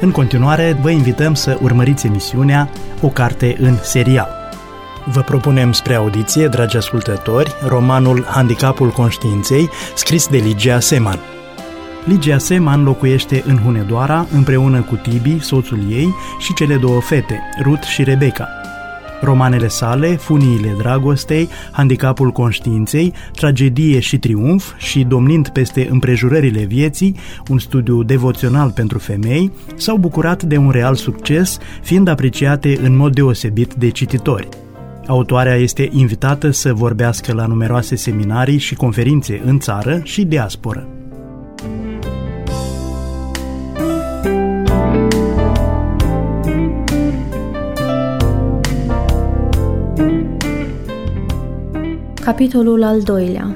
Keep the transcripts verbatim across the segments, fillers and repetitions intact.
În continuare, vă invităm să urmăriți emisiunea O carte în serial. Vă propunem spre audiție, dragi ascultători, romanul Handicapul conștiinței, scris de Ligia Seman. Ligia Seman locuiește în Hunedoara împreună cu Tibi, soțul ei, și cele două fete, Ruth și Rebecca. Romanele sale, Funiile dragostei, Handicapul conștiinței, Tragedie și triumf și Domnind peste împrejurările vieții, un studiu devoțional pentru femei, s-au bucurat de un real succes, fiind apreciate în mod deosebit de cititori. Autoarea este invitată să vorbească la numeroase seminarii și conferințe în țară și diasporă. Capitolul al doilea.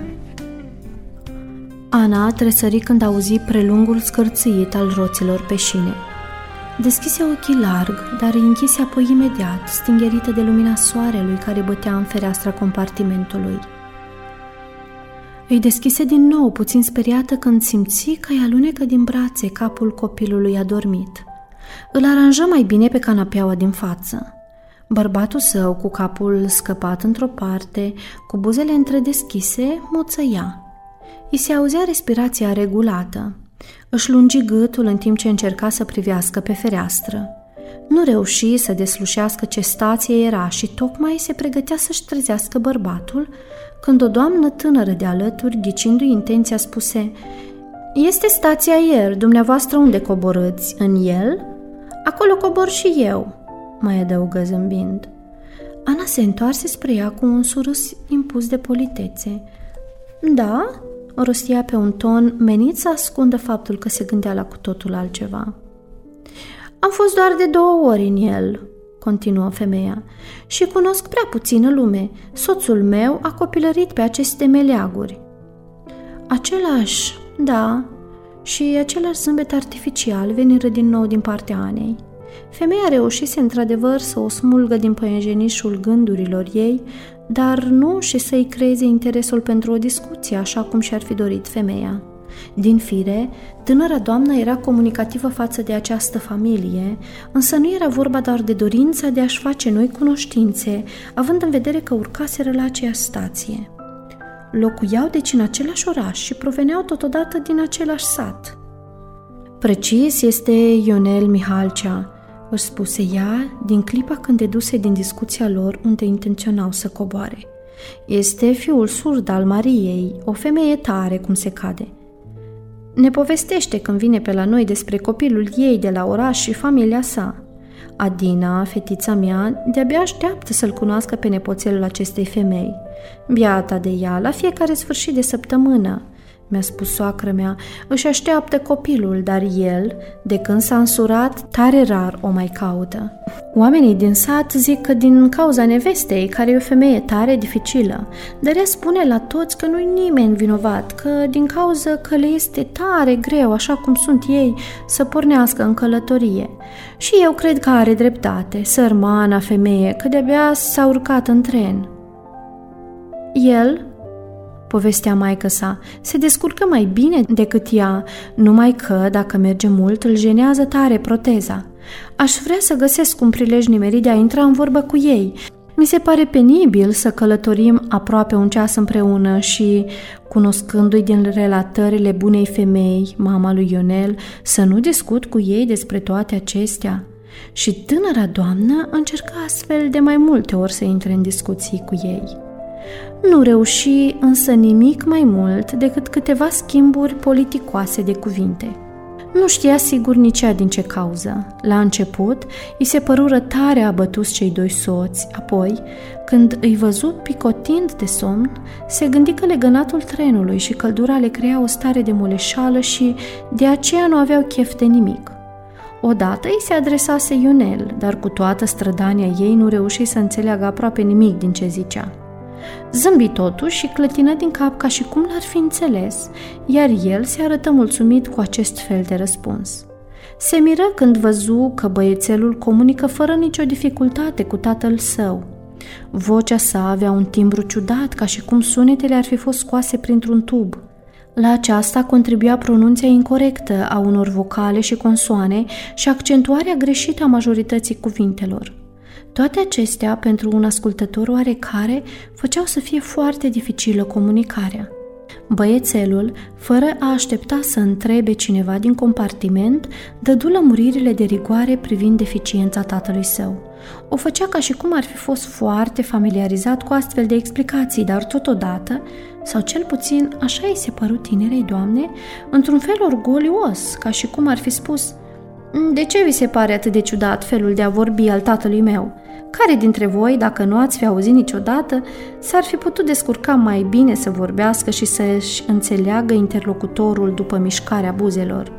Ana tresări când auzi prelungul scârțâit al roților pe șine. Deschise ochii larg, dar îi închise apoi imediat, stingherită de lumina soarelui care bătea în fereastra compartimentului. Îi deschise din nou, puțin speriată, când simți că îi alunecă din brațe capul copilului adormit. Îl aranjă mai bine pe canapeaua din față. Bărbatul său, cu capul scăpat într-o parte, cu buzele întredeschise, moțăia. I se auzea respirația regulată. Își lungi gâtul în timp ce încerca să privească pe fereastră. Nu reuși să deslușească ce stație era și tocmai se pregătea să-și trezească bărbatul, când o doamnă tânără de alături, ghicindu-i intenția, spuse: "Este stația ieri, dumneavoastră unde coborâți? În el?" "Acolo cobor și eu," mai adăugă zâmbind. Ana se întoarse spre ea cu un surâs impus de politețe. "Da?" o rostia pe un ton menit să ascundă faptul că se gândea la cu totul altceva. "Am fost doar de două ori în el," continuă femeia, "și cunosc prea puțină lume. Soțul meu a copilărit pe aceste meleaguri." "Același, da, și același zâmbet artificial veniră din nou din partea Anei." Femeia reușise într-adevăr să o smulgă din păienjenișul gândurilor ei, dar nu și să-i creeze interesul pentru o discuție, așa cum și-ar fi dorit femeia. Din fire, tânăra doamnă era comunicativă față de această familie, însă nu era vorba doar de dorința de a-și face noi cunoștințe, având în vedere că urcaseră la aceeași stație. Locuiau deci în același oraș și proveneau totodată din același sat. "Precis este Ionel Mihalcea," își spuse ea din clipa când deduse din discuția lor unde intenționau să coboare. "Este fiul surd al Mariei, o femeie tare cum se cade. Ne povestește când vine pe la noi despre copilul ei de la oraș și familia sa. Adina, fetița mea, de-abia așteaptă să-l cunoască pe nepoțelul acestei femei. Biata de ea, la fiecare sfârșit de săptămână, mi-a spus soacră mea, își așteaptă copilul, dar el, de când s-a însurat, tare rar o mai caută. Oamenii din sat zic că din cauza nevestei, care e o femeie tare dificilă, dar ea spune la toți că nu-i nimeni vinovat, că din cauza că le este tare greu, așa cum sunt ei, să pornească în călătorie. Și eu cred că are dreptate, sărmana femeie, că de-abia s-a urcat în tren." "El," povestea maică sa, "se descurcă mai bine decât ea, numai că, dacă merge mult, îl jenează tare proteza. Aș vrea să găsesc un prilej nimerit de a intra în vorbă cu ei. Mi se pare penibil să călătorim aproape un ceas împreună și, cunoscându-i din relatările bunei femei, mama lui Ionel, să nu discut cu ei despre toate acestea." Și tânăra doamnă încerca astfel de mai multe ori să intre în discuții cu ei. Nu reuși însă nimic mai mult decât câteva schimburi politicoase de cuvinte. Nu știa sigur nici ea din ce cauză. La început, îi se părură tare abătuți cei doi soți, apoi, când îi văzu picotind de somn, se gândi că legănatul trenului și căldura le crea o stare de moleșală și de aceea nu aveau chef de nimic. Odată îi se adresase Ionel, dar cu toată strădania ei nu reuși să înțeleagă aproape nimic din ce zicea. Zâmbi totuși și clătină din cap ca și cum l-ar fi înțeles, iar el se arătă mulțumit cu acest fel de răspuns. Se miră când văzu că băiețelul comunică fără nicio dificultate cu tatăl său. Vocea sa avea un timbru ciudat, ca și cum sunetele ar fi fost scoase printr-un tub. La aceasta contribuia pronunția incorectă a unor vocale și consoane și accentuarea greșită a majorității cuvintelor. Toate acestea, pentru un ascultător oarecare, făceau să fie foarte dificilă comunicarea. Băiețelul, fără a aștepta să întrebe cineva din compartiment, dădu lămuririle de rigoare privind deficiența tatălui său. O făcea ca și cum ar fi fost foarte familiarizat cu astfel de explicații, dar totodată, sau cel puțin așa îi se păru tinerei doamne, într-un fel orgolios, ca și cum ar fi spus: „De ce vi se pare atât de ciudat felul de a vorbi al tatălui meu? Care dintre voi, dacă nu ați fi auzit niciodată, s-ar fi putut descurca mai bine să vorbească și să-și înțeleagă interlocutorul după mișcarea buzelor?”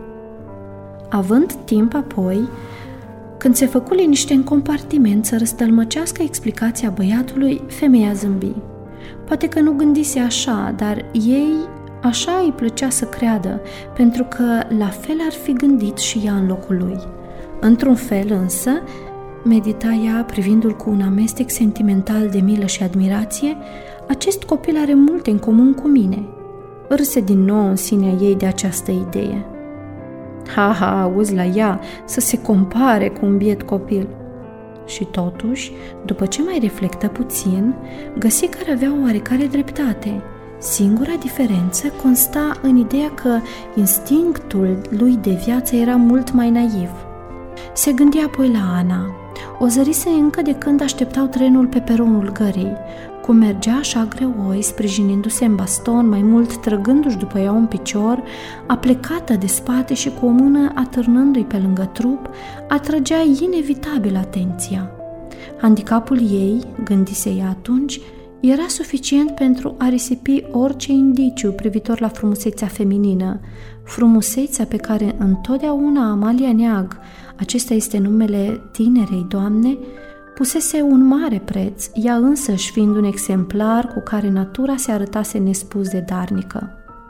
Având timp apoi, când se făcu liniște în compartiment să răstălmăcească explicația băiatului, femeia zâmbi. Poate că nu gândise așa, dar ei așa îi plăcea să creadă, pentru că la fel ar fi gândit și ea în locul lui. Într-un fel însă, medita ea privindu-l cu un amestec sentimental de milă și admirație, acest copil are multe în comun cu mine. Râse din nou în sinea ei de această idee. Ha, ha, auzi la ea să se compare cu un biet copil. Și totuși, după ce mai reflectă puțin, găsi că avea oarecare dreptate. Singura diferență consta în ideea că instinctul lui de viață era mult mai naiv. Se gândi apoi la Ana. O zărise încă de când așteptau trenul pe peronul gării. Cum mergea așa greoi, sprijinindu-se în baston, mai mult trăgându-și după ea un picior, aplecată de spate și cu o mână atârnându-i pe lângă trup, atrăgea inevitabil atenția. Handicapul ei, gândise ea atunci, era suficient pentru a risipi orice indiciu privitor la frumusețea feminină, frumusețea pe care întotdeauna Amalia Neag, acesta este numele tinerei doamne, pusese un mare preț, ea însăși fiind un exemplar cu care natura se arătase nespus de darnică.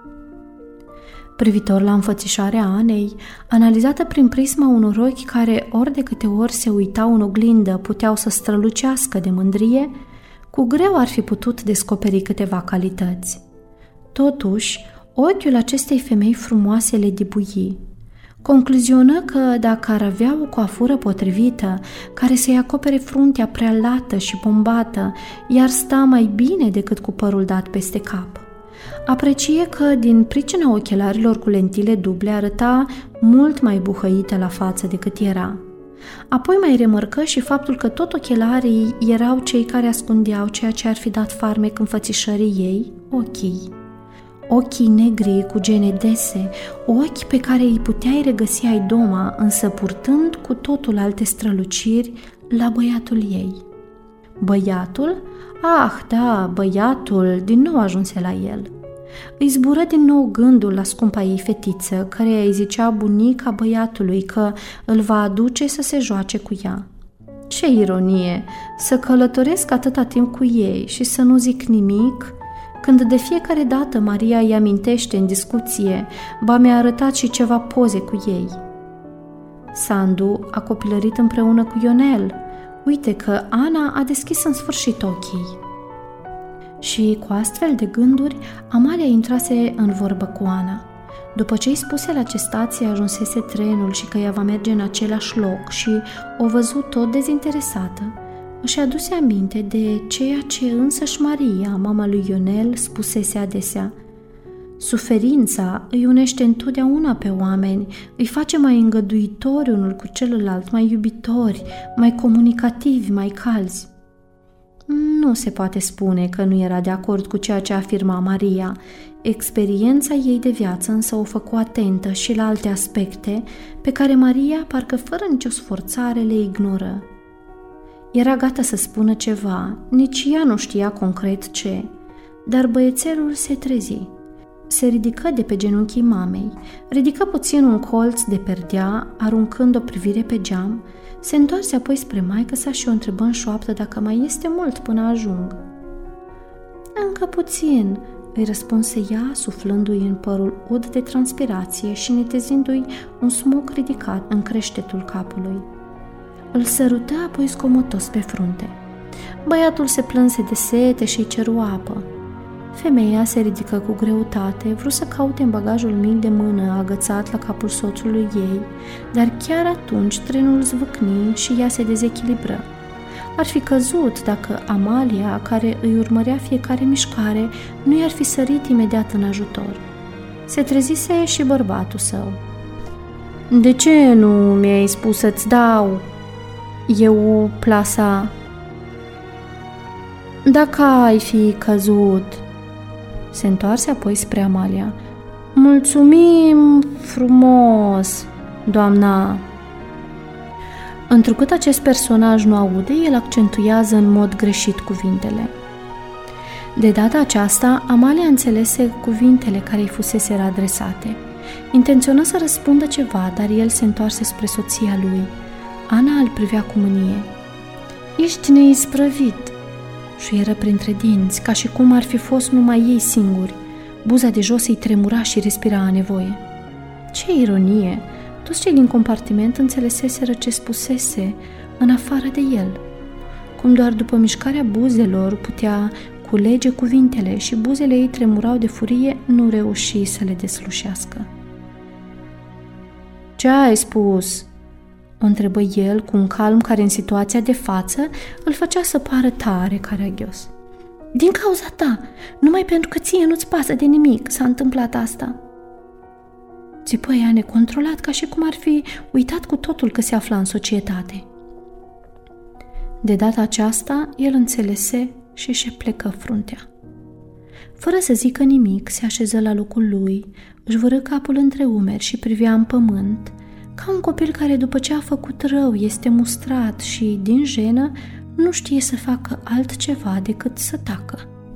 Privitor la înfățișarea Anei, analizată prin prisma unor ochi care ori de câte ori se uitau în oglindă puteau să strălucească de mândrie, cu greu ar fi putut descoperi câteva calități. Totuși, ochiul acestei femei frumoase le dibui. Concluzionă că dacă ar avea o coafură potrivită, care să-i acopere fruntea prea lată și bombată, i-ar sta mai bine decât cu părul dat peste cap. Aprecie că, din pricina ochelarilor cu lentile duble, arăta mult mai buhăită la față decât era. Apoi mai remarcă și faptul că tot ochelarii erau cei care ascundeau ceea ce ar fi dat farmec înfățișării ei, ochii. Ochii negri cu gene dese, ochi pe care îi puteai regăsi ai doma, însă purtând cu totul alte străluciri la băiatul ei. Băiatul? Ah, da, băiatul, din nou ajunse la el. Îi zbură din nou gândul la scumpa ei fetiță, căreia îi zicea bunica băiatului că îl va aduce să se joace cu ea. Ce ironie, să călătoresc atâta timp cu ei și să nu zic nimic, când de fiecare dată Maria îi amintește în discuție, ba mi-a arătat și ceva poze cu ei. Sandu a copilărit împreună cu Ionel. Uite că Ana a deschis în sfârșit ochii. Și cu astfel de gânduri, Amalia intrase în vorbă cu Ana. După ce îi spuse la ce stație ajunsese trenul și că ea va merge în același loc și o văzut tot dezinteresată, își aduse aminte de ceea ce însăși Maria, mama lui Ionel, spusese adesea. Suferința îi unește întotdeauna pe oameni, îi face mai îngăduitori unul cu celălalt, mai iubitori, mai comunicativi, mai calzi. Nu se poate spune că nu era de acord cu ceea ce afirma Maria. Experiența ei de viață însă o făcu atentă și la alte aspecte pe care Maria, parcă fără nicio sforțare, le ignoră. Era gata să spună ceva, nici ea nu știa concret ce, dar băiețelul se trezi. Se ridică de pe genunchii mamei, ridică puțin un colț de perdea, aruncând o privire pe geam, se întoarse apoi spre maică-sa și o întrebă în șoaptă dacă mai este mult până ajung. Încă puțin, îi răspunse ea, suflându-i în părul ud de transpirație și netezindu-i un smoc ridicat în creștetul capului. Îl sărută apoi scomotos pe frunte. Băiatul se plânse de sete și-i ceru apă. Femeia se ridică cu greutate, vrut să caute în bagajul mic de mână agățat la capul soțului ei, dar chiar atunci trenul zvâcni și ea se dezechilibră. Ar fi căzut dacă Amalia, care îi urmărea fiecare mișcare, nu i-ar fi sărit imediat în ajutor. Se trezise și bărbatul său. "De ce nu mi-ai spus să-ți dau eu plasa? Dacă ai fi căzut..." Se întoarse apoi spre Amalia. "Mulțumim frumos, doamna." Întrucât acest personaj nu aude, el accentuează în mod greșit cuvintele. De data aceasta, Amalia înțelese cuvintele care îi fuseseră adresate. Intenționa să răspundă ceva, dar el se întoarse spre soția lui. Ana îl privea cu mânie. "Ești neisprăvit!" șuieră printre dinți, ca și cum ar fi fost numai ei singuri. Buza de jos îi tremura și respira a nevoie. Ce ironie! Toți cei din compartiment înțeleseseră ce spusese, în afară de el. Cum doar după mișcarea buzelor putea culege cuvintele și buzele ei tremurau de furie, nu reuși să le deslușească. "Ce ai spus?" o întrebă el cu un calm care în situația de față îl făcea să pară tare caragios. "Din cauza ta, numai pentru că ție nu-ți pasă de nimic s-a întâmplat asta." Țipă ea necontrolat, ca și cum ar fi uitat cu totul că se afla în societate. De data aceasta, el înțelese și își plecă fruntea. Fără să zică nimic, se așeză la locul lui, își vără capul între umeri și privea în pământ, ca un copil care după ce a făcut rău este mustrat și, din jenă, nu știe să facă altceva decât să tacă.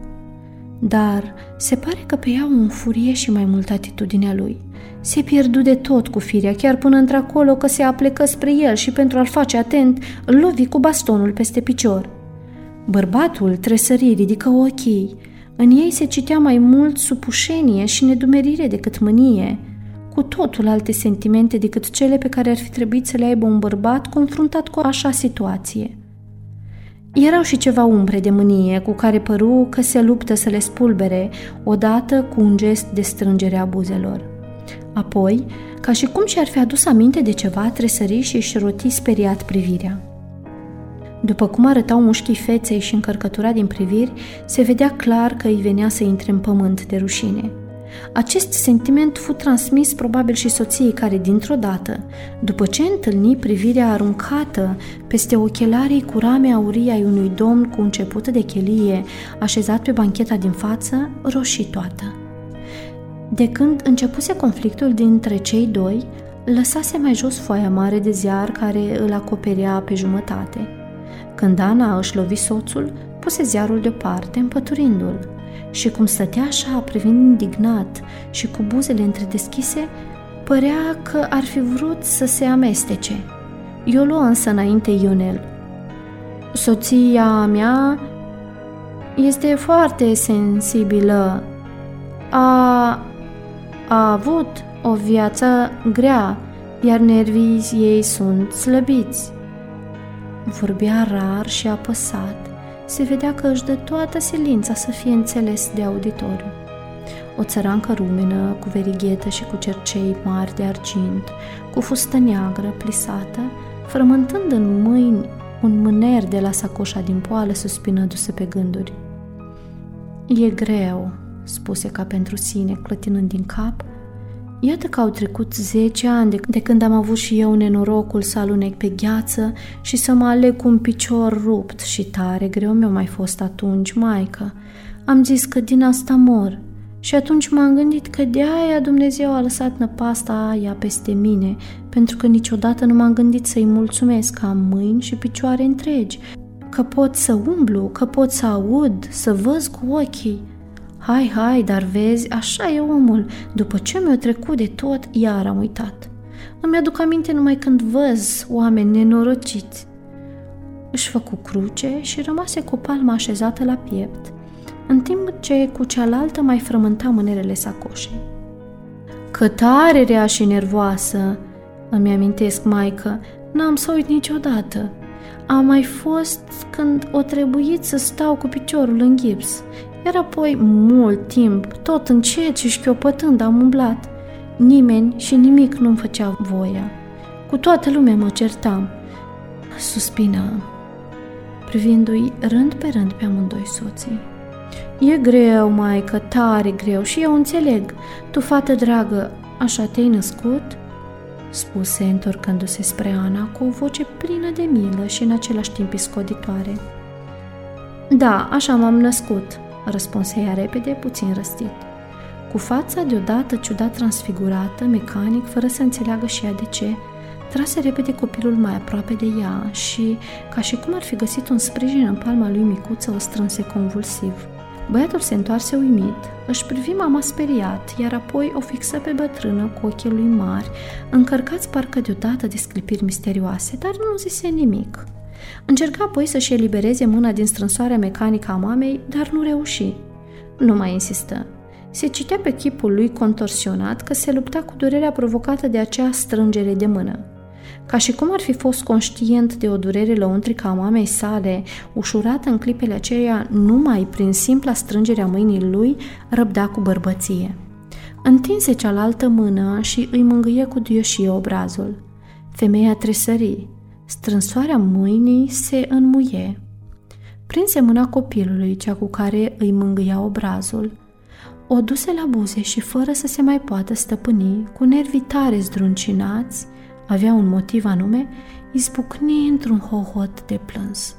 Dar se pare că pe ea o înfurie și mai mult atitudinea lui. Se pierdu de tot cu firea, chiar până într-acolo că se aplecă spre el și pentru a-l face atent, îl lovi cu bastonul peste picior. Bărbatul tresări, ridică ochii. În ei se citea mai mult supușenie și nedumerire decât mânie, cu totul alte sentimente decât cele pe care ar fi trebuit să le aibă un bărbat confruntat cu așa situație. Erau și ceva umbre de mânie cu care păru că se luptă să le spulbere, odată cu un gest de strângere a buzelor. Apoi, ca și cum și-ar fi adus aminte de ceva, tresări și își roti speriat privirea. După cum arătau mușchii feței și încărcătura din priviri, se vedea clar că îi venea să intre în pământ de rușine. Acest sentiment fu transmis probabil și soției care, dintr-o dată, după ce întâlni privirea aruncată peste ochelarii cu rame aurii ai unui domn cu început de chelie, așezat pe bancheta din față, roșii toată. De când începuse conflictul dintre cei doi, lăsase mai jos foaia mare de ziar care îl acoperea pe jumătate. Când Ana își lovi soțul, puse ziarul deoparte, împăturindu-l, și cum stătea așa, privind indignat și cu buzele întredeschise, părea că ar fi vrut să se amestece. I-o luă însă înainte Ionel. "Soția mea este foarte sensibilă. A, a avut o viață grea, iar nervii ei sunt slăbiți." Vorbea rar și apăsat. Se vedea că își dă toată silința să fie înțeles de auditoriu. O țărancă rumenă, cu verighetă și cu cercei mari de argint, cu fustă neagră plisată, frământând în mâini un mâner de la sacoșa din poală, suspinându-se pe gânduri. "E greu," spuse ca pentru sine, clătinând din cap. "Iată că au trecut zece ani de, de când am avut și eu nenorocul să alunec pe gheață și să mă aleg cu un picior rupt și tare greu mi-a mai fost atunci, maică. Am zis că din asta mor și atunci m-am gândit că de aia Dumnezeu a lăsat năpasta aia peste mine, pentru că niciodată nu m-am gândit să-i mulțumesc că am mâini și picioare întregi, că pot să umblu, că pot să aud, să văz cu ochii. Hai, hai, dar vezi, așa e omul. După ce mi-a trecut de tot, iar am uitat. Îmi aduc aminte numai când văz oameni nenorociți." Își făcu cruce și rămase cu palma așezată la piept, în timp ce cu cealaltă mai frământa mânerele sacoșei. "Că tare rea și nervoasă, îmi amintesc, maică, n-am să uit niciodată. A mai fost când o trebuit să stau cu piciorul în gips. Iar apoi, mult timp, tot încet și șchiopătând am umblat. Nimeni și nimic nu-mi făcea voia. Cu toată lumea mă certam. Suspină, privindu-i rând pe rând pe amândoi soții. E greu, maică, tare greu și eu înțeleg. Tu, fată dragă, așa te-ai născut? Spuse, întorcându-se spre Ana cu o voce plină de milă și în același timp iscoditoare. Da, așa m-am născut, răspunse ea repede, puțin răstit. Cu fața deodată ciudat transfigurată, mecanic, fără să înțeleagă și ea de ce, trase repede copilul mai aproape de ea și, ca și cum ar fi găsit un sprijin în palma lui micuță, o strânse convulsiv. Băiatul se întoarse uimit, își privi mama speriat, iar apoi o fixă pe bătrână cu ochii lui mari, încărcați parcă deodată de sclipiri misterioase, dar nu zise nimic. Încerca apoi să-și elibereze mâna din strânsoarea mecanică a mamei, dar nu reuși. Nu mai insistă. Se citea pe chipul lui contorsionat că se lupta cu durerea provocată de acea strângere de mână. Ca și cum ar fi fost conștient de o durere lăuntrică a mamei sale, ușurată în clipele aceea numai prin simpla strângere a mâinii lui, răbda cu bărbăție. Întinse cealaltă mână și îi mângâie cu duioșie obrazul. Femeia tresări. Strânsoarea mâinii se înmuie. Prinse mâna copilului, cea cu care îi mângâia obrazul. O duse la buze și, fără să se mai poată stăpâni, cu nervii tare zdruncinați, avea un motiv anume, izbucni într-un hohot de plâns.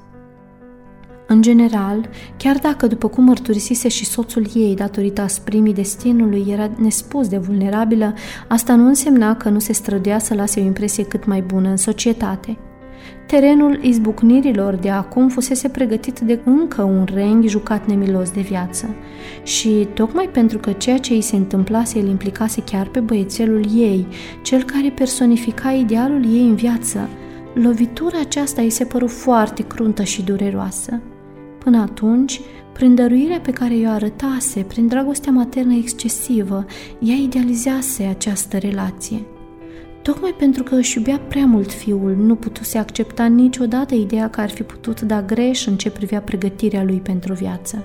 În general, chiar dacă, după cum mărturisise și soțul ei, datorită asprimii destinului, era nespus de vulnerabilă, asta nu însemna că nu se străduia să lase o impresie cât mai bună în societate. Terenul izbucnirilor de acum fusese pregătit de încă un renghi jucat nemilos de viață și, tocmai pentru că ceea ce îi se întâmplase îl implicase chiar pe băiețelul ei, cel care personifica idealul ei în viață, lovitura aceasta îi se păru foarte cruntă și dureroasă. Până atunci, prin dăruirea pe care i-o arătase, prin dragostea maternă excesivă, ea idealizase această relație. Tocmai pentru că își iubea prea mult fiul, nu putuse accepta niciodată ideea că ar fi putut da greș în ce privea pregătirea lui pentru viață.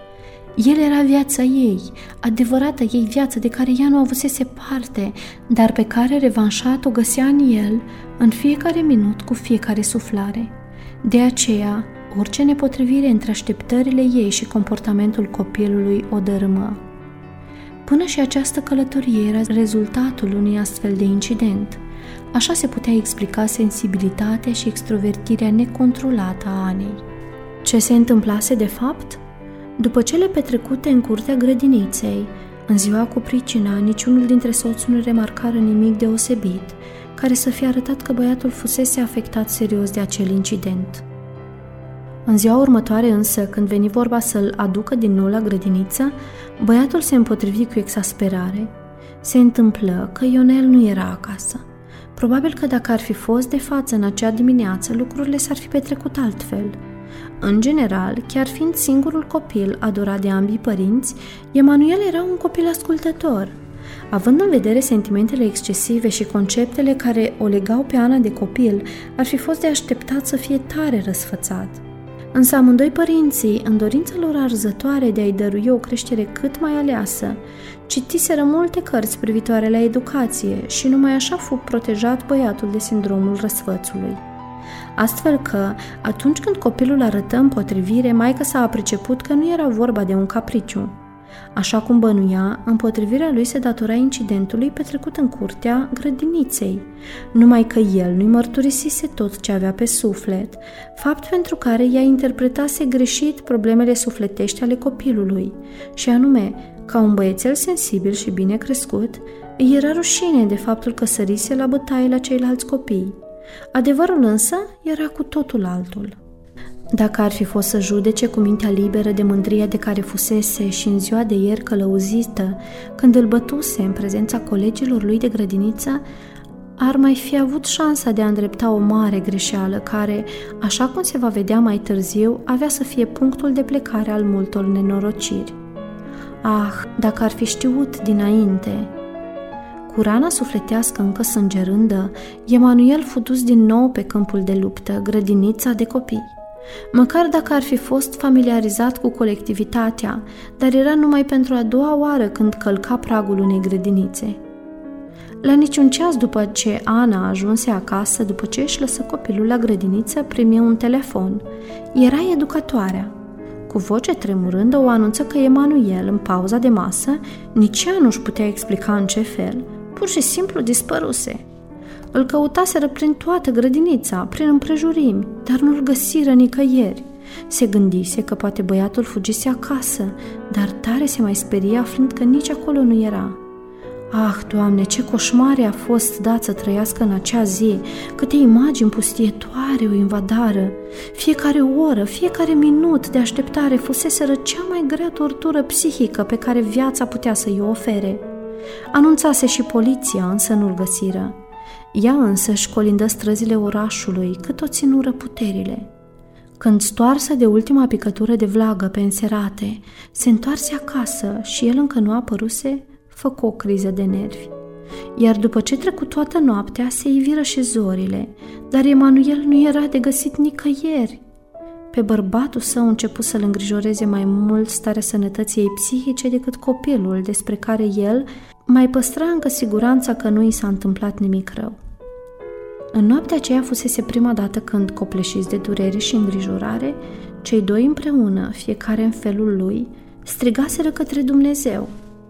El era viața ei, adevărata ei viață de care ea nu avusese parte, dar pe care revanșat o găsea în el, în fiecare minut, cu fiecare suflare. De aceea, orice nepotrivire între așteptările ei și comportamentul copilului o dărâmă. Până și această călătorie era rezultatul unui astfel de incident. Așa se putea explica sensibilitatea și extrovertirea necontrolată a Anei. Ce se întâmplase de fapt? După cele petrecute în curtea grădiniței, în ziua cu pricina, niciunul dintre soți nu remarcară nimic deosebit, care să fie arătat că băiatul fusese afectat serios de acel incident. În ziua următoare însă, când veni vorba să-l aducă din nou la grădiniță, băiatul se împotrivi cu exasperare. Se întâmplă că Ionel nu era acasă. Probabil că dacă ar fi fost de față în acea dimineață, lucrurile s-ar fi petrecut altfel. În general, chiar fiind singurul copil adorat de ambii părinți, Emanuel era un copil ascultător. Având în vedere sentimentele excesive și conceptele care o legau pe Ana de copil, ar fi fost de așteptat să fie tare răsfățat. Însă amândoi părinții, în dorința lor arzătoare de a-i dărui o creștere cât mai aleasă, citiseră multe cărți privitoare la educație și numai așa fu protejat băiatul de sindromul răsfățului. Astfel că, atunci când copilul arătă împotrivire, maică s-a priceput că nu era vorba de un capriciu. Așa cum bănuia, împotrivirea lui se datora incidentului petrecut în curtea grădiniței, numai că el nu-i mărturisise tot ce avea pe suflet, fapt pentru care ea interpretase greșit problemele sufletești ale copilului, și anume, ca un băiețel sensibil și bine crescut, îi era rușine de faptul că sărise la bătaie la ceilalți copii. Adevărul însă era cu totul altul. Dacă ar fi fost să judece cu mintea liberă de mândria de care fusese și în ziua de ieri călăuzită, când îl bătuse în prezența colegilor lui de grădiniță, ar mai fi avut șansa de a îndrepta o mare greșeală care, așa cum se va vedea mai târziu, avea să fie punctul de plecare al multor nenorociri. Ah, dacă ar fi știut dinainte! Cu rana sufletească încă sângerândă, Emanuel fu dus din nou pe câmpul de luptă, grădinița de copii. măcar dacă ar fi fost familiarizat cu colectivitatea, dar era numai pentru a doua oară când călca pragul unei grădinițe. La niciun ceas după ce Ana ajunse acasă, după ce își lăsă copilul la grădiniță, primi un telefon. Era educatoarea. Cu voce tremurândă o anunță că Emanuel, în pauza de masă, nici ea nu-și putea explica în ce fel, pur și simplu dispăruse. Îl căutaseră prin toată grădinița, prin împrejurimi, dar nu-l găsiră nicăieri. Se gândise că poate băiatul fugise acasă, dar tare se mai speria aflând că nici acolo nu era. Ah, Doamne, ce coșmare a fost dat să trăiască în acea zi, câte imagini pustietoare o invadară. Fiecare oră, fiecare minut de așteptare fuseseră cea mai grea tortură psihică pe care viața putea să-i o ofere. Anunțase și poliția, însă nu-l găsiră. Ea însă își colindă străzile orașului, cât o ținură puterile. Când, stoarsă de ultima picătură de vlagă pe înserate, se întoarse acasă și el încă nu apăruse, făcu o criză de nervi. Iar după ce trecu toată noaptea, se iviră și zorile, dar Emanuel nu era de găsit nicăieri. Pe bărbatul său începu să-l îngrijoreze mai mult starea sănătății ei psihice decât copilul, despre care el mai păstra încă siguranța că nu i s-a întâmplat nimic rău. În noaptea aceea fusese prima dată când, copleșiți de durere și îngrijorare, cei doi împreună, fiecare în felul lui, strigaseră către Dumnezeu.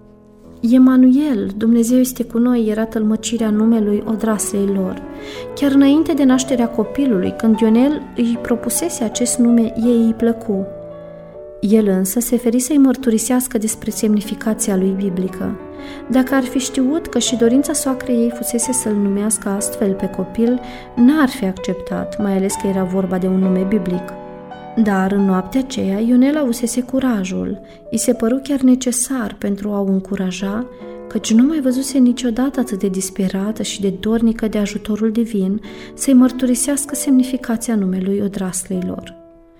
Emanuel, Dumnezeu este cu noi, era tălmăcirea numelui odraslei lor. Chiar înainte de nașterea copilului, când Ionel îi propusese acest nume, ei îi plăcu. El însă se feri să-i mărturisească despre semnificația lui biblică. Dacă ar fi știut că și dorința soacrei ei fusese să-l numească astfel pe copil, n-ar fi acceptat, mai ales că era vorba de un nume biblic. Dar în noaptea aceea, Ionel avusese curajul. I se păru chiar necesar pentru a o încuraja, căci nu mai văzuse niciodată atât de disperată și de dornică de ajutorul divin să-i mărturisească semnificația numelui odraslei lor.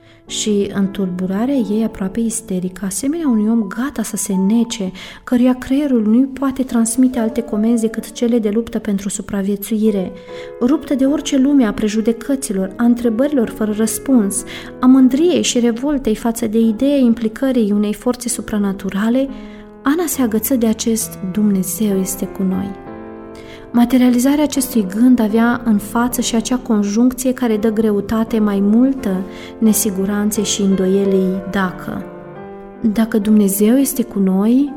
Și, în tulburarea ei aproape isterică, asemenea unui om gata să se nece, căruia creierul nu-i poate transmite alte comenzi decât cele de luptă pentru supraviețuire, ruptă de orice lume a prejudecăților, a întrebărilor fără răspuns, a mândriei și revoltei față de ideea implicării unei forțe supranaturale, Ana se agăță de acest Dumnezeu este cu noi. Materializarea acestui gând avea în față și acea conjuncție care dă greutate mai multă nesiguranței și îndoielii dacă. Dacă Dumnezeu este cu noi,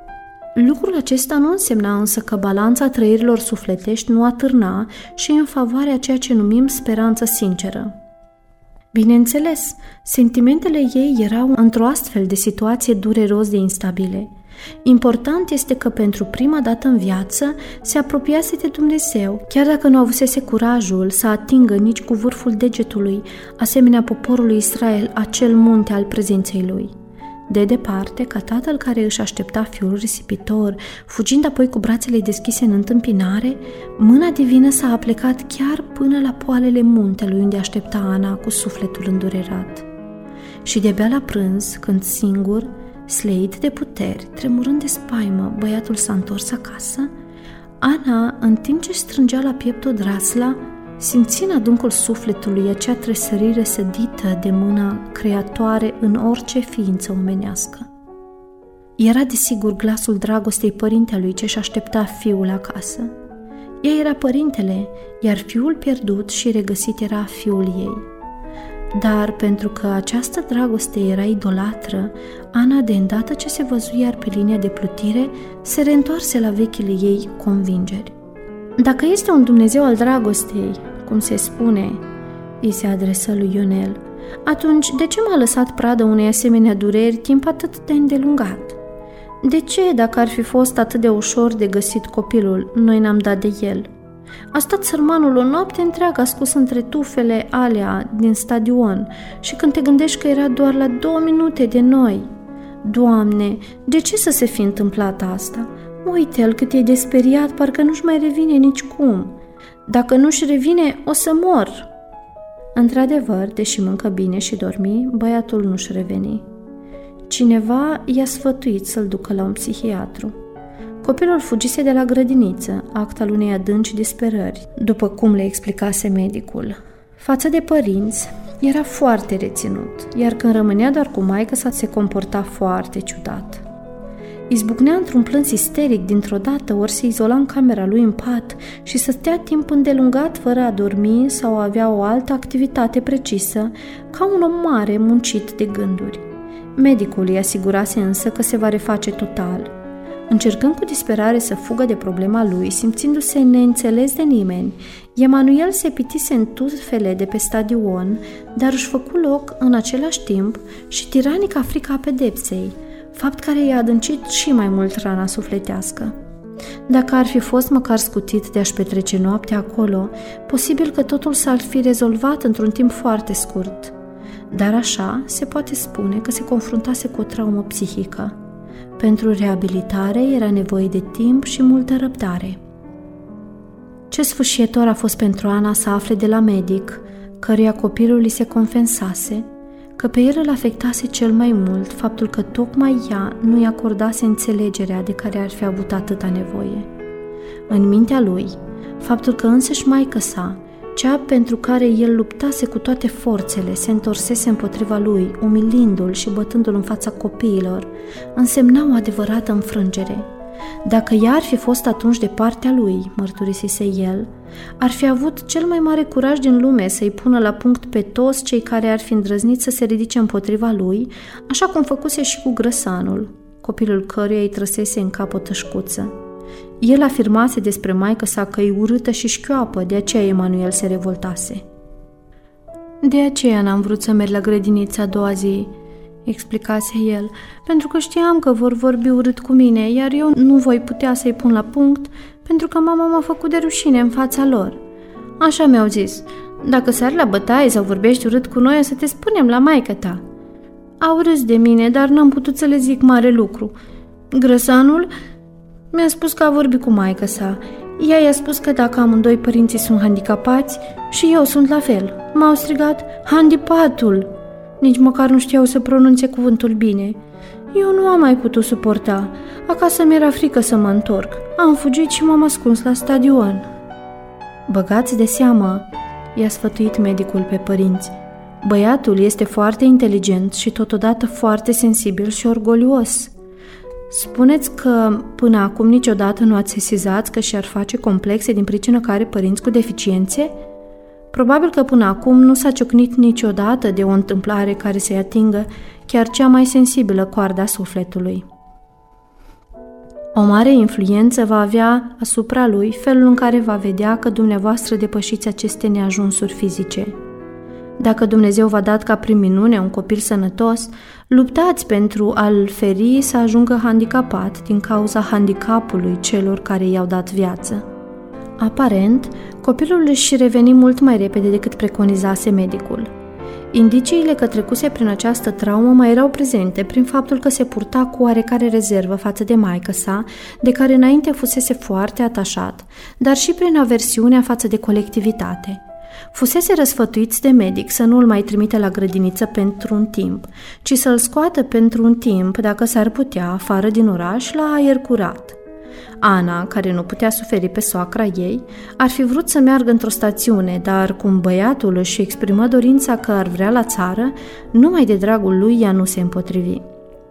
lucrul acesta nu însemna însă că balanța trăirilor sufletești nu atârna și în favoarea ceea ce numim speranță sinceră. Bineînțeles, sentimentele ei erau într-o astfel de situație dureros de instabile. Important este că pentru prima dată în viață se apropiase de Dumnezeu, chiar dacă nu avusese curajul să atingă nici cu vârful degetului, asemenea poporului Israel, acel munte al prezenței lui. De departe, ca tatăl care își aștepta fiul risipitor, fugind apoi cu brațele deschise în întâmpinare, mâna divină s-a aplecat chiar până la poalele muntelui unde aștepta Ana cu sufletul îndurerat. Și de-abia la prânz, când singur, sleit de puteri, tremurând de spaimă, băiatul s-a întors acasă, Ana, în timp ce strângea la piept odrasla, simți în adâncul sufletului acea tresărire sădită de mâna creatoare în orice ființă omenească. Era desigur glasul dragostei părintelui ce-și aștepta fiul acasă. Ea era părintele, iar fiul pierdut și regăsit era fiul ei. Dar pentru că această dragoste era idolatră, Ana, de îndată ce se văzu iar pe linia de plutire, se reîntoarse la vechile ei convingeri. Dacă este un Dumnezeu al dragostei, cum se spune, îi se adresă lui Ionel, atunci de ce m-a lăsat pradă unei asemenea dureri timp atât de îndelungat? De ce, dacă ar fi fost atât de ușor de găsit copilul, noi n-am dat de el? A stat sărmanul o noapte întreagă ascuns între tufele alea din stadion și când te gândești că era doar la două minute de noi. Doamne, de ce să se fi întâmplat asta? Uite-l cât e desperiat, parcă nu-și mai revine nicicum. Dacă nu-și revine, o să mor. Într-adevăr, deși mâncă bine și dormi, băiatul nu-și reveni. Cineva i-a sfătuit să-l ducă la un psihiatru. Copilul fugise de la grădiniță, act al unei adânci disperări, după cum le explicase medicul. Față de părinți, Era foarte reținut, iar când rămânea doar cu maică-sa, se comporta foarte ciudat. Izbucnea într-un plâns isteric dintr-o dată, ori se izola în camera lui în pat și să stea timp îndelungat fără a dormi sau a avea o altă activitate precisă, ca un om mare muncit de gânduri. Medicul îi asigurase însă că se va reface total. Încercând cu disperare să fugă de problema lui, simțindu-se neînțeles de nimeni, Emanuel se pitise în tufele de pe stadion, dar își făcu loc în același timp și tiranica frica a pedepsei, fapt care i-a adâncit și mai mult rana sufletească. Dacă ar fi fost măcar scutit de a-și petrece noaptea acolo, posibil că totul s-ar fi rezolvat într-un timp foarte scurt. Dar așa se poate spune că se confruntase cu o traumă psihică. Pentru reabilitare era nevoie de timp și multă răbdare. Ce sfâșietor a fost pentru Ana să afle de la medic, căruia copilul îi se confesase, că pe el îl afectase cel mai mult faptul că tocmai ea nu-i acordase înțelegerea de care ar fi avut atâta nevoie. În mintea lui, faptul că însăși maică-sa, cea pentru care el luptase cu toate forțele, se întorsese împotriva lui, umilindu-l și bătându-l în fața copiilor, însemna o adevărată înfrângere. Dacă ea ar fi fost atunci de partea lui, mărturisise el, ar fi avut cel mai mare curaj din lume să-i pună la punct pe toți cei care ar fi îndrăznit să se ridice împotriva lui, așa cum făcuse și cu Grăsanul, copilul căruia îi trăsese în cap o tășcuță. El afirmase despre maică-sa că e urâtă și șchioapă, de aceea Emanuel se revoltase. De aceea n-am vrut să merg la grădinița a doua zi, explicase el, pentru că știam că vor vorbi urât cu mine, iar eu nu voi putea să-i pun la punct, pentru că mama m-a făcut de rușine în fața lor. Așa mi-au zis, dacă sari la bătaie sau vorbești urât cu noi, o să te spunem la maică-ta. Au râs de mine, dar n-am putut să le zic mare lucru. Grăsanul mi-a spus că a vorbit cu maică-sa. Ea i-a spus că dacă amândoi părinții sunt handicapați și eu sunt la fel. M-au strigat, handipatul! Nici măcar nu știau să pronunțe cuvântul bine. Eu nu am mai putut suporta. Acasă mi-era frică să mă întorc. Am fugit și m-am ascuns la stadion. Băgați de seamă, i-a sfătuit medicul pe părinți. Băiatul este foarte inteligent și totodată foarte sensibil și orgolios. Spuneți că până acum niciodată nu ați sesizat că și-ar face complexe din pricină care părinți cu deficiențe? Probabil că până acum nu s-a ciocnit niciodată de o întâmplare care să-i atingă chiar cea mai sensibilă coardă a sufletului. O mare influență va avea asupra lui felul în care va vedea că dumneavoastră depășiți aceste neajunsuri fizice. Dacă Dumnezeu v-a dat ca prin minune un copil sănătos, luptați pentru a-l feri să ajungă handicapat din cauza handicapului celor care i-au dat viață. Aparent, copilul își reveni mult mai repede decât preconizase medicul. Indiciile că trecuse prin această traumă mai erau prezente prin faptul că se purta cu oarecare rezervă față de maică-sa, de care înainte fusese foarte atașat, dar și prin aversiunea față de colectivitate. Fusese răsfătuiți de medic să nu îl mai trimite la grădiniță pentru un timp, ci să-l scoată pentru un timp, dacă s-ar putea, afară din oraș, la aer curat. Ana, care nu putea suferi pe soacra ei, ar fi vrut să meargă într-o stațiune, dar cum băiatul își exprimă dorința că ar vrea la țară, numai de dragul lui ea nu se împotrivi.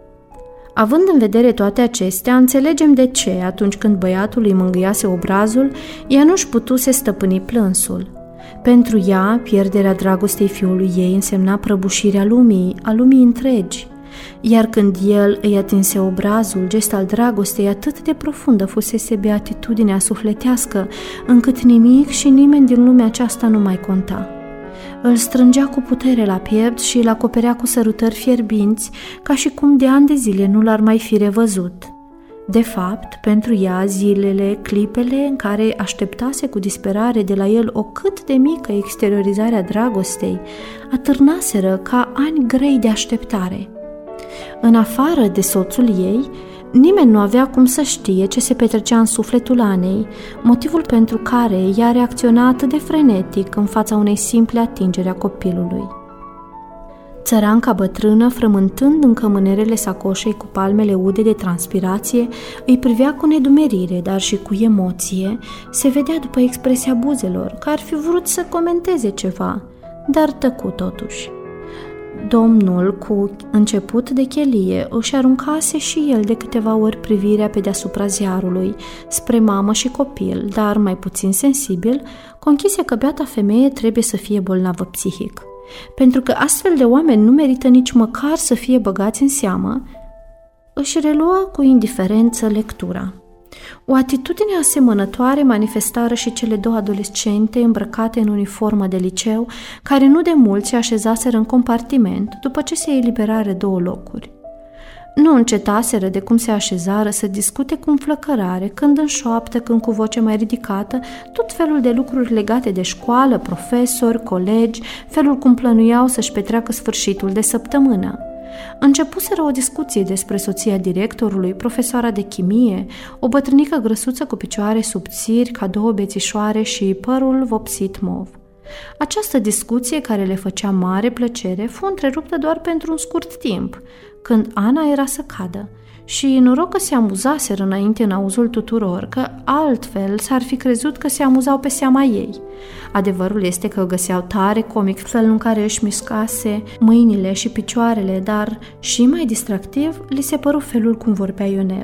Având în vedere toate acestea, înțelegem de ce, atunci când băiatul îi mângâiase obrazul, ea nu-și putuse stăpâni plânsul. Pentru ea, pierderea dragostei fiului ei însemna prăbușirea lumii, a lumii întregi. Iar când el îi atinse obrazul, gest al dragostei atât de profundă fusese beatitudinea sufletească, încât nimic și nimeni din lumea aceasta nu mai conta. Îl strângea cu putere la piept și îl acoperea cu sărutări fierbinți, ca și cum de ani de zile nu l-ar mai fi revăzut. De fapt, pentru ea, zilele, clipele în care așteptase cu disperare de la el o cât de mică exteriorizare a dragostei, atârnaseră ca ani grei de așteptare. În afară de soțul ei, nimeni nu avea cum să știe ce se petrecea în sufletul Anei, motivul pentru care ea reacționa atât de frenetic în fața unei simple atingeri a copilului. Țăranca bătrână, frământând încă mânerele sacoșei cu palmele ude de transpirație, îi privea cu nedumerire, dar și cu emoție, se vedea după expresia buzelor, că ar fi vrut să comenteze ceva, dar tăcu totuși. Domnul, cu început de chelie, își aruncase și el de câteva ori privirea pe deasupra ziarului, spre mamă și copil, dar mai puțin sensibil, conchise că beata femeie trebuie să fie bolnavă psihic. Pentru că astfel de oameni nu merită nici măcar să fie băgați în seamă, își relua cu indiferență lectura. O atitudine asemănătoare manifestară și cele două adolescente îmbrăcate în uniformă de liceu, care nu de mult se așezaseră în compartiment după ce se eliberară două locuri. Nu încetaseră de cum se așezară să discute cu înflăcărare, când în șoaptă, când cu voce mai ridicată, tot felul de lucruri legate de școală, profesori, colegi, felul cum plănuiau să-și petreacă sfârșitul de săptămână. Începuseră o discuție despre soția directorului, profesoara de chimie, o bătrânică grăsuță cu picioare subțiri ca două bețișoare și părul vopsit mov. Această discuție, care le făcea mare plăcere, fu întreruptă doar pentru un scurt timp, când Ana era să cadă, și noroc că se amuzaseră înainte în auzul tuturor, că altfel s-ar fi crezut că se amuzau pe seama ei. Adevărul este că găseau tare comic felul în care își mișcase mâinile și picioarele, dar și mai distractiv li se păru felul cum vorbea Ionel.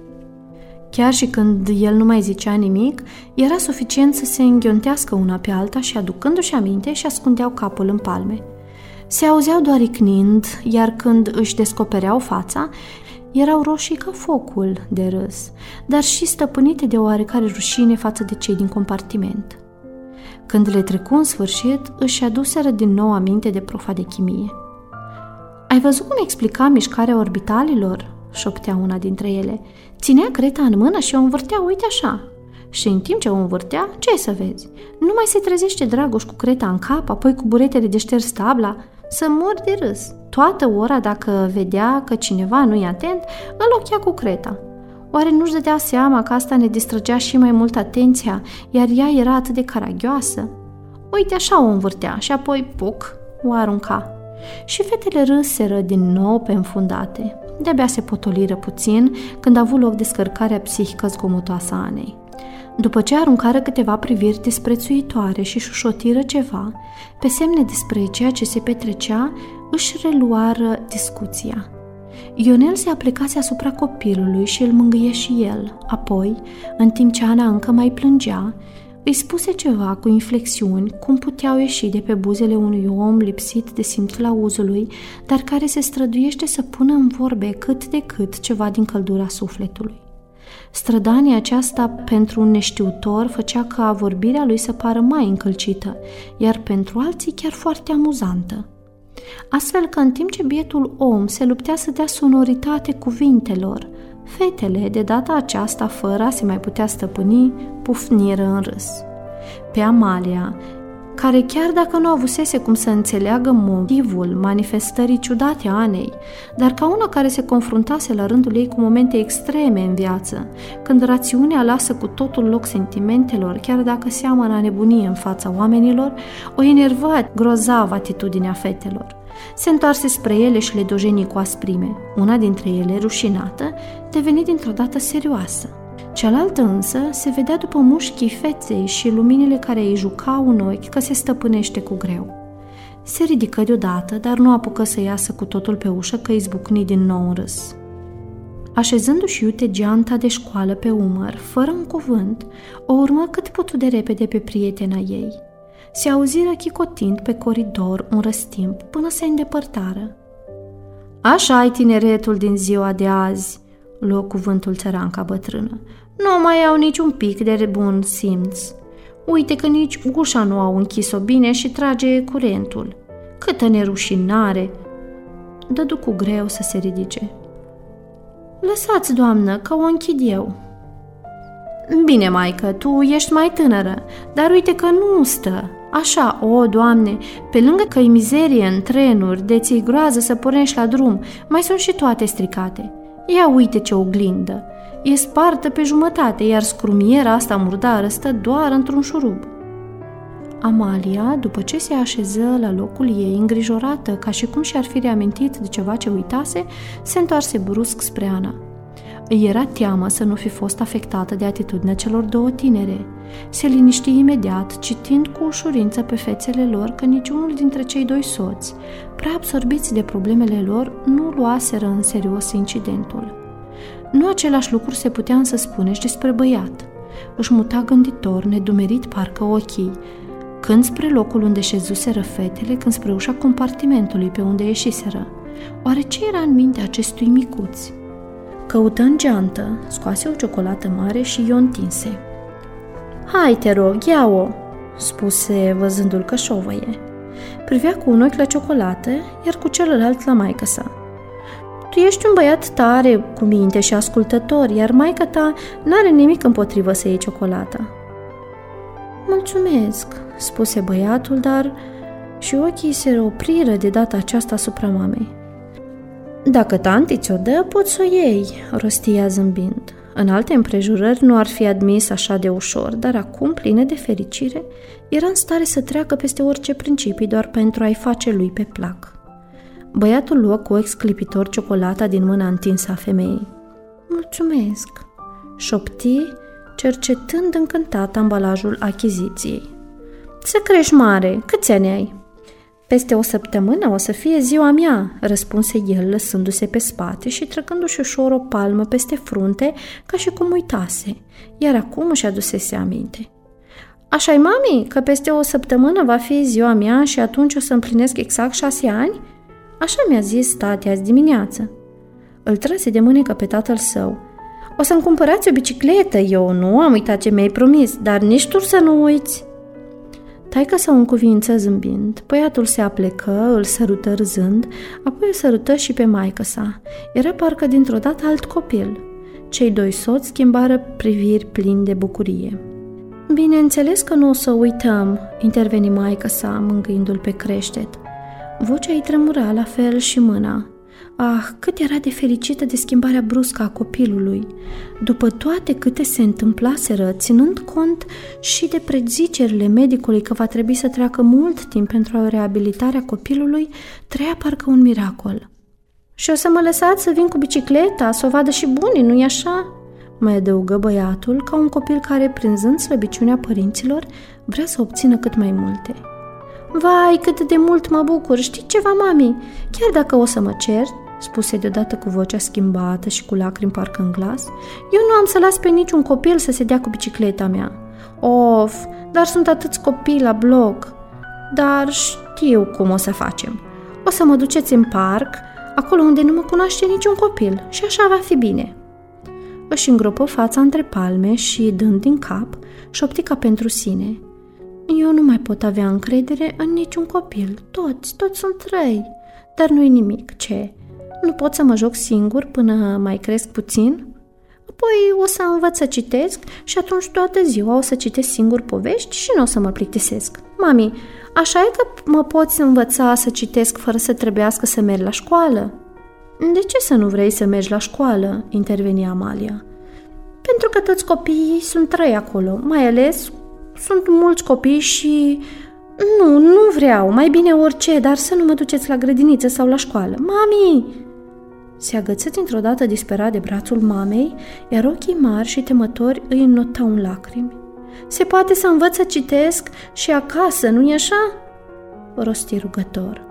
Chiar și când el nu mai zicea nimic, era suficient să se înghiontească una pe alta și, aducându-și aminte, și ascundeau capul în palme. Se auzeau doar icnind, iar când își descopereau fața, erau roșii ca focul de râs, dar și stăpânite de oarecare rușine față de cei din compartiment. Când le trecu în sfârșit, își aduseră din nou aminte de profa de chimie. "Ai văzut cum explica mișcarea orbitalilor?" șoptea una dintre ele. "Ținea creta în mână și o învârtea, uite așa. Și în timp ce o învârtea, ce să vezi? Nu mai se trezește Dragoș cu creta în cap, apoi cu buretele de șters tabla, să mor de râs. Toată ora, dacă vedea că cineva nu-i atent, îl ochia cu creta. Oare nu-și dădea seama că asta ne distrăgea și mai mult atenția, iar ea era atât de caragioasă? Uite, așa o învârtea și apoi, puc, o arunca." Și fetele râseră din nou pe înfundate. De-abia se potoliră puțin când a avut loc descărcarea psihică zgomotoasă a Anei. După ce aruncară câteva priviri disprețuitoare și șușotiră ceva, pe semne despre ceea ce se petrecea, își reluară discuția. Ionel se aplecase asupra copilului și îl mângâie și el. Apoi, în timp ce Ana încă mai plângea, îi spuse ceva cu inflexiuni, cum puteau ieși de pe buzele unui om lipsit de simțul auzului, dar care se străduiește să pună în vorbe cât de cât ceva din căldura sufletului. Strădania aceasta pentru un neștiutor făcea ca vorbirea lui să pară mai încălcită, iar pentru alții chiar foarte amuzantă. Astfel că în timp ce bietul om se luptea să dea sonoritate cuvintelor, fetele, de data aceasta fără a se mai putea stăpâni, pufniră în râs. Pe Amalia, care chiar dacă nu avusese cum să înțeleagă motivul manifestării ciudate a Anei, dar ca una care se confruntase la rândul ei cu momente extreme în viață, când rațiunea lasă cu totul loc sentimentelor, chiar dacă seamănă a nebunie în fața oamenilor, o enerva grozav atitudinea fetelor. Se întoarse spre ele și le dojeni cu asprime. Una dintre ele, rușinată, deveni dintr-o dată serioasă. Cealaltă însă se vedea după mușchii feței și luminile care îi jucau în ochi că se stăpânește cu greu. Se ridică deodată, dar nu apucă să iasă cu totul pe ușă, că izbucni din nou în râs. Așezându-și iute geanta de școală pe umăr, fără un cuvânt, o urmă cât putu de repede pe prietena ei. Se auziră chicotind pe coridor un răstimp până se îndepărtară. "Așa ai tineretul din ziua de azi," luă cuvântul țăranca bătrână. "Nu mai au niciun pic de bun simț. Uite că nici ușa nu au închis-o bine și trage curentul. Câtă nerușinare!" Dădu cu greu să se ridice. "Lăsați, doamnă, că o închid eu." "Bine, maică, tu ești mai tânără, dar uite că nu stă. Așa, o, Doamne, pe lângă că-i mizerie în trenuri, de ți-i groază să pornești la drum, mai sunt și toate stricate. Ia uite ce oglindă. E spartă pe jumătate, iar scrumiera asta murdară stă doar într-un șurub." Amalia, după ce se așeză la locul ei, îngrijorată, ca și cum și-ar fi reamintit de ceva ce uitase, se întoarse brusc spre Ana. Îi era teamă să nu fi fost afectată de atitudinea celor două tinere. Se liniști imediat, citind cu ușurință pe fețele lor că niciunul dintre cei doi soți, prea absorbiți de problemele lor, nu luaseră în serios incidentul. Nu același lucru se putea însă spune și despre băiat. Își muta gânditor, nedumerit parcă ochii, când spre locul unde șezuseră fetele, când spre ușa compartimentului pe unde ieșiseră. Oare ce era în mintea acestui micuț? Căută în geantă, scoase o ciocolată mare și i-o întinse. „Hai, te rog, ia-o!" spuse văzându-l că șovăie. Privea cu un ochi la ciocolată, iar cu celălalt la maică-sa. „Tu ești un băiat tare, cu minte și ascultător, iar maica ta n-are nimic împotrivă să iei ciocolata." „Mulțumesc," spuse băiatul, dar și ochii se opriră de data aceasta asupra mamei. „Dacă tanti ți-o dă, poți să o iei," rosti ea zâmbind. În alte împrejurări nu ar fi admis așa de ușor, dar acum, plină de fericire, era în stare să treacă peste orice principii doar pentru a-i face lui pe plac. Băiatul luă cu ochi sclipitor ciocolata din mâna întinsă a femeii. „Mulțumesc," șopti, cercetând încântat ambalajul achiziției. „Să crești mare, câți ani ai?" „Peste o săptămână o să fie ziua mea," răspunse el, lăsându-se pe spate și trăgându-și ușor o palmă peste frunte, ca și cum uitase, iar acum își adusese aminte. „Așa-i, mami, că peste o săptămână va fi ziua mea și atunci o să împlinesc exact șase ani? Așa mi-a zis tati azi dimineață." Îl trase de mânecă pe tatăl său. „O să-mi cumpărați o bicicletă, eu nu am uitat ce mi-ai promis, dar nici tu să nu uiți." Taică s-o încuvință zâmbind, băiatul se aplecă, îl sărută râzând, apoi îl sărută și pe maică sa. Era parcă dintr-o dată alt copil. Cei doi soți schimbară priviri plini de bucurie. „Bineînțeles că nu o să uităm," interveni maică sa, mângâindu-l pe creștet. Vocea îi tremura, la fel și mâna. Ah, cât era de fericită de schimbarea bruscă a copilului! După toate câte se întâmplaseră, ținând cont și de prezicerile medicului că va trebui să treacă mult timp pentru reabilitarea copilului, trăia parcă un miracol. „Și o să mă lăsați să vin cu bicicleta, să o vadă și bunii, nu-i așa?" mai adăugă băiatul, ca un copil care, prinzând slăbiciunea părinților, vrea să obțină cât mai multe. „Vai, cât de mult mă bucur, știi ceva, mami? Chiar dacă o să mă cer," spuse deodată cu vocea schimbată și cu lacrimi parcă în glas, „eu nu am să las pe niciun copil să se dea cu bicicleta mea. Of, dar sunt atâți copii la bloc. Dar știu cum o să facem. O să mă duceți în parc, acolo unde nu mă cunoaște niciun copil, și așa va fi bine." Își îngropă fața între palme și, dând din cap, șopti ca pentru sine. „Eu nu mai pot avea încredere în niciun copil. Toți, toți sunt răi. Dar nu-i nimic. Ce? Nu pot să mă joc singur până mai cresc puțin? Apoi o să învăț să citesc și atunci toată ziua o să citesc singur povești și nu o să mă plictisesc. Mami, așa e că mă poți învăța să citesc fără să trebuiască să merg la școală?" „De ce să nu vrei să mergi la școală?" interveni Amalia. „Pentru că toți copiii sunt răi acolo, mai ales sunt mulți copii și... Nu, nu vreau, mai bine orice, dar să nu mă duceți la grădiniță sau la școală. Mami!" Se agăță dintr-o dată disperat de brațul mamei, iar ochii mari și temători îi înnotau în lacrimi. „Se poate să învăț să citesc și acasă, nu-i așa?" rosti rugător.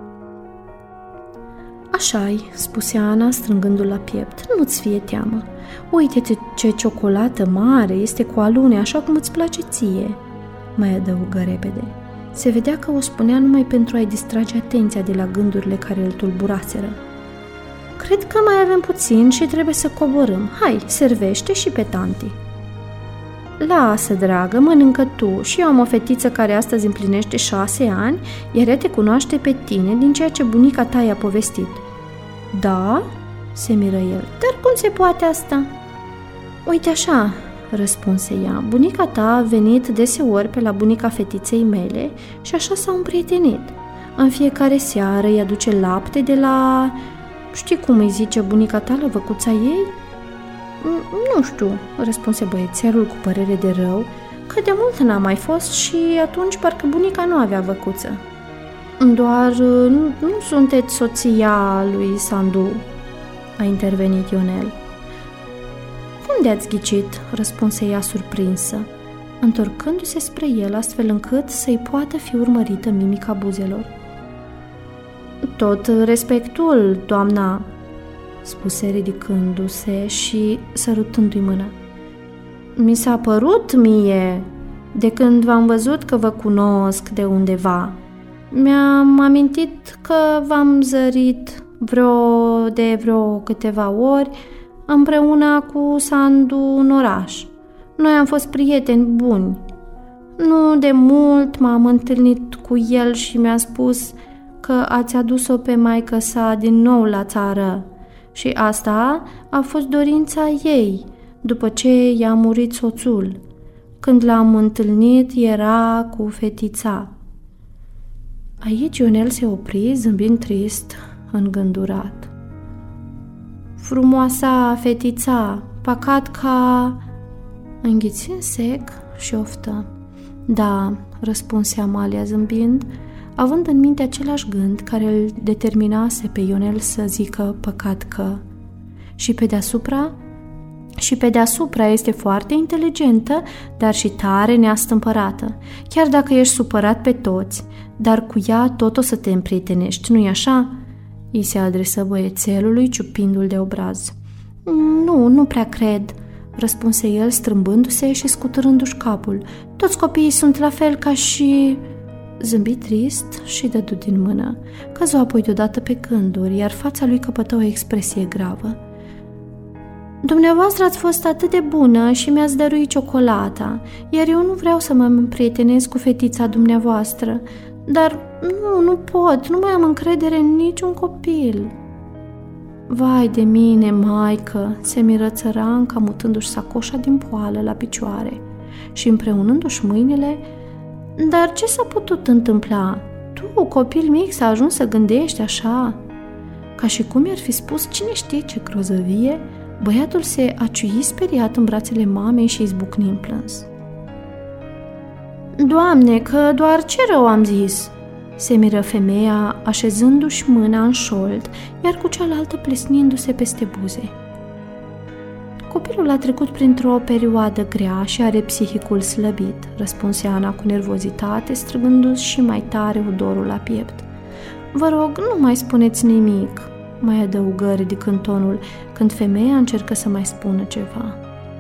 „Așa-i," spuse Ana, strângându-l la piept. „Nu-ți fie teamă. Uite-te ce ciocolată mare, este cu alune, așa cum îți place ție," mai adăugă repede. Se vedea că o spunea numai pentru a-i distrage atenția de la gândurile care îl tulburaseră. „Cred că mai avem puțin și trebuie să coborâm. Hai, servește și pe tanti." „Lasă, dragă, mănâncă tu, și eu am o fetiță care astăzi împlinește șase ani, iar ea te cunoaște pe tine din ceea ce bunica ta i-a povestit." „Da?" se miră el. „Dar cum se poate asta?" „Uite așa," răspunse ea, „bunica ta a venit deseori pe la bunica fetiței mele și așa s-au împrietenit. În fiecare seară îi aduce lapte de la... Știi cum îi zice bunica ta la văcuța ei?" „Nu știu," răspunse băiețelul cu părere de rău, „că de mult n-a mai fost și atunci parcă bunica nu avea văcuță." „Doar nu, nu sunteți soția lui Sandu," a intervenit Ionel. unde ați ghicit?" răspunse ea surprinsă, întorcându-se spre el astfel încât să-i poată fi urmărită mimica buzelor. Tot respectul, doamna," spuse ridicându-se și sărutându-i mâna. Mi s-a părut mie, de când v-am văzut că vă cunosc de undeva. Mi-am amintit că v-am zărit vreo de vreo câteva ori împreună cu Sandu în oraș. Noi am fost prieteni buni. Nu de mult m-am întâlnit cu el și mi-a spus că ați adus-o pe maică sa din nou la țară și asta a fost dorința ei după ce i-a murit soțul. Când l-am întâlnit era cu fetița." Aici Ionel se opri, zâmbind trist, îngândurat. Frumoasa fetița, păcat ca... Înghiți în sec și oftă. Da, răspunse Amalia zâmbind, având în minte același gând care îl determinase pe Ionel să zică păcat că. Și pe deasupra? Și pe deasupra este foarte inteligentă, dar și tare neastâmpărată. Chiar dacă ești supărat pe toți, dar cu ea tot o să te împrietenești, nu-i așa?" Îi se adresă băiețelului, ciupindu-l de obraz. Nu, nu prea cred," răspunse el, strâmbându-se și scuturându-și capul. Toți copiii sunt la fel ca și... Zâmbi trist și dădu din mână. Căzu apoi deodată pe gânduri, iar fața lui căpătă o expresie gravă. Dumneavoastră ați fost atât de bună și mi-ați dăruit ciocolata, iar eu nu vreau să mă împrietenez cu fetița dumneavoastră, dar nu, nu pot, nu mai am încredere în niciun copil." Vai de mine, maică, se miră țăranca, mutându-și sacoșa din poală la picioare și împreunându-și mâinile. Dar ce s-a putut întâmpla? Tu, copil mic, s-a ajuns să gândești așa? Ca și cum i-ar fi spus cine știe ce grozăvie, băiatul se aciui speriat în brațele mamei și izbucni în plâns. Doamne, că doar ce rău am zis!" se miră femeia, așezându-și mâna în șold, iar cu cealaltă plesnindu-se peste buze. Copilul a trecut printr-o perioadă grea și are psihicul slăbit, răspunse Ana cu nervozitate, strângându-și și mai tare odorul la piept. Vă rog, nu mai spuneți nimic, mai adăugă ridicând tonul, când femeia încercă să mai spună ceva.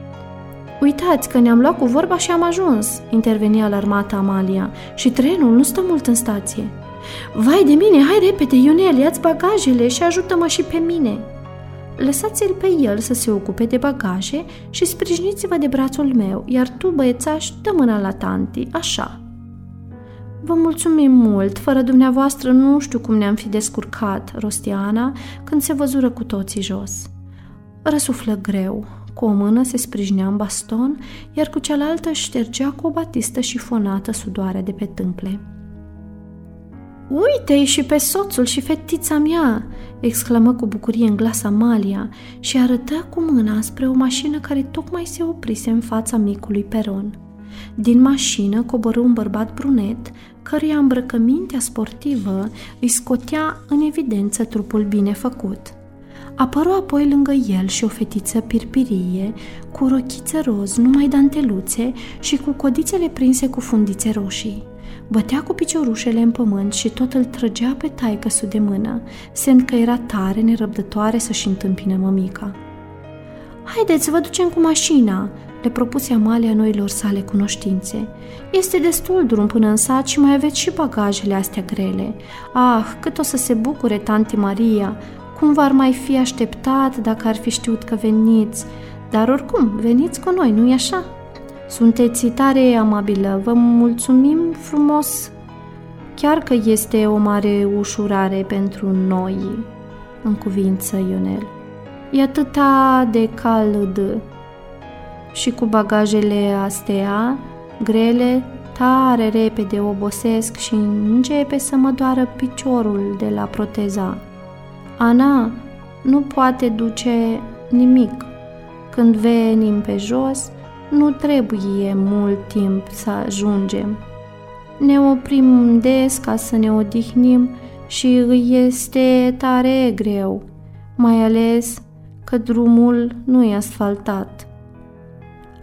Uitați că ne-am luat cu vorba și am ajuns, interveni alarmată Amalia, și trenul nu stă mult în stație. Vai de mine, hai repede, Ionel, ia-ți bagajele și ajută-mă și pe mine. Lăsați-l pe el să se ocupe de bagaje și sprijiniți-vă de brațul meu, iar tu, băiețaș, dă mâna la tanti, așa. Vă mulțumim mult, fără dumneavoastră nu știu cum ne-am fi descurcat, rosti Ana, când se văzură cu toții jos. Răsuflă greu, cu o mână se sprijinea în baston, iar cu cealaltă ștergea cu o batistă șifonată sudoarea de pe tâmple. Uite-i și pe soțul și fetița mea!" exclamă cu bucurie în glas Amalia și arătă cu mâna spre o mașină care tocmai se oprise în fața micului peron. Din mașină coborâ un bărbat brunet, căruia îmbrăcămintea sportivă îi scotea în evidență trupul bine făcut. Apăru apoi lângă el și o fetiță pirpirie, cu rochiță roz, numai danteluțe și cu codițele prinse cu fundițe roșii. Bătea cu piciorușele în pământ și tot îl trăgea pe taică-su de mână, semn că era tare nerăbdătoare să-și întâmpine mămica. Haideți, vă ducem cu mașina!" le propuse Amalia noilor sale cunoștințe. Este destul drum până în sat și mai aveți și bagajele astea grele. Ah, cât o să se bucure tanti Maria! Cum v-ar mai fi așteptat dacă ar fi știut că veniți? Dar oricum, veniți cu noi, nu-i așa? Sunteți tare amabilă, vă mulțumim frumos. Chiar că este o mare ușurare pentru noi, în cuvință Ionel. E atâta de cald și cu bagajele astea grele, tare repede obosesc și începe să mă doară piciorul de la proteza. Ana nu poate duce nimic. Când venim pe jos, nu trebuie mult timp să ajungem. Ne oprim des ca să ne odihnim și îi este tare greu, mai ales că drumul nu e asfaltat.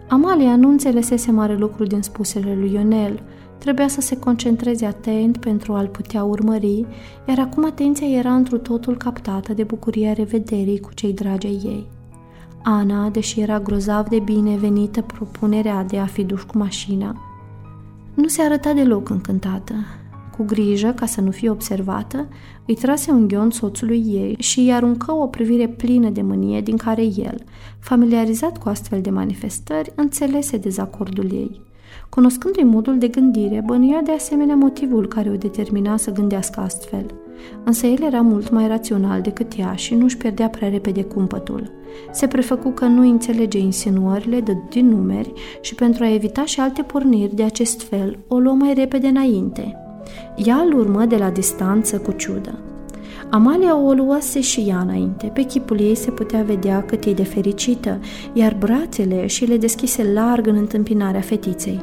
Amalia nu înțelesese mare lucru din spusele lui Ionel. Trebuia să se concentreze atent pentru a-l putea urmări, iar acum atenția era întru totul captată de bucuria revederii cu cei dragi ai ei. Ana, deși era grozav de binevenită propunerea de a fi dus cu mașina, nu se arăta deloc încântată. Cu grijă, ca să nu fie observată, îi trase un ghiont soțului ei și îi aruncă o privire plină de mânie din care el, familiarizat cu astfel de manifestări, înțelese dezacordul ei. Cunoscându-i modul de gândire, bănuia de asemenea motivul care o determina să gândească astfel. Însă el era mult mai rațional decât ea și nu își pierdea prea repede cumpătul. Se prefăcu că nu înțelege insinuările de din numeri și pentru a evita și alte porniri de acest fel, o luă mai repede înainte. Ea îl urmă de la distanță cu ciudă. Amalia o luase și ea înainte. Pe chipul ei se putea vedea cât e de fericită, iar brațele și le deschise larg în întâmpinarea fetiței.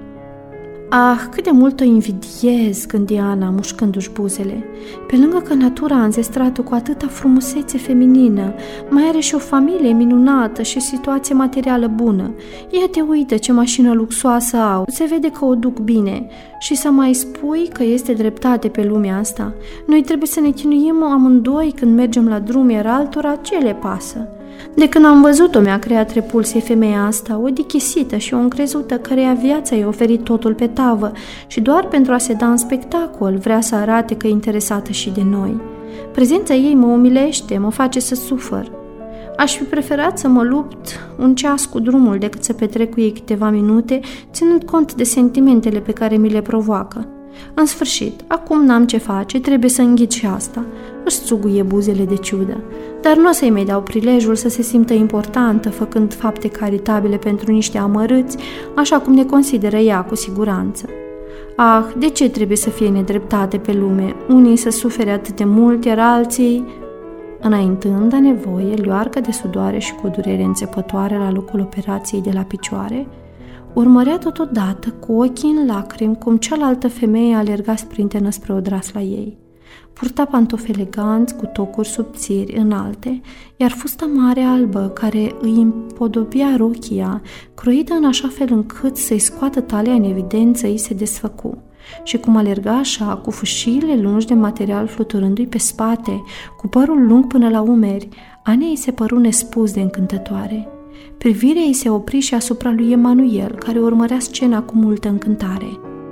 Ah, cât de mult o invidiez, gândi Ana, mușcându-și buzele. Pe lângă că natura a înzestrat-o cu atâta frumusețe feminină, mai are și o familie minunată și situație materială bună. Ia te uită ce mașină luxoasă au, se vede că o duc bine. Și să mai spui că este dreptate pe lumea asta. Noi trebuie să ne chinuim amândoi când mergem la drum, iar altora ce le pasă? De când am văzut-o, mi-a creat repulsie femeia asta, o dichisită și o încrezută, căreia viața i-a oferit totul pe tavă și doar pentru a se da în spectacol vrea să arate că e interesată și de noi. Prezența ei mă umilește, mă face să sufăr. Aș fi preferat să mă lupt un ceas cu drumul decât să petrec cu ei câteva minute, ținând cont de sentimentele pe care mi le provoacă. În sfârșit, acum n-am ce face, trebuie să înghit și asta. Își țuguie buzele de ciudă, dar nu o să-i mai dau prilejul să se simtă importantă, făcând fapte caritabile pentru niște amărâți, așa cum ne consideră ea cu siguranță. Ah, de ce trebuie să fie nedreptate pe lume? Unii să sufere atât de mult, iar alții... Înaintând a nevoie, luarcă de sudoare și cu o durere înțepătoare la locul operației de la picioare, urmărea totodată cu ochii în lacrimi cum cealaltă femeie alerga sprintenă spre odrasla ei. Purta pantofi eleganți cu tocuri subțiri înalte, iar fusta mare albă care îi împodobia rochia, croită în așa fel încât să-i scoată talia în evidență, îi se desfăcu. Și cum alerga așa, cu fâșiile lungi de material fluturându-i pe spate, cu părul lung până la umeri, Anei îi se păru nespus de încântătoare. Privirea ei se opri și asupra lui Emanuel, care urmărea scena cu multă încântare.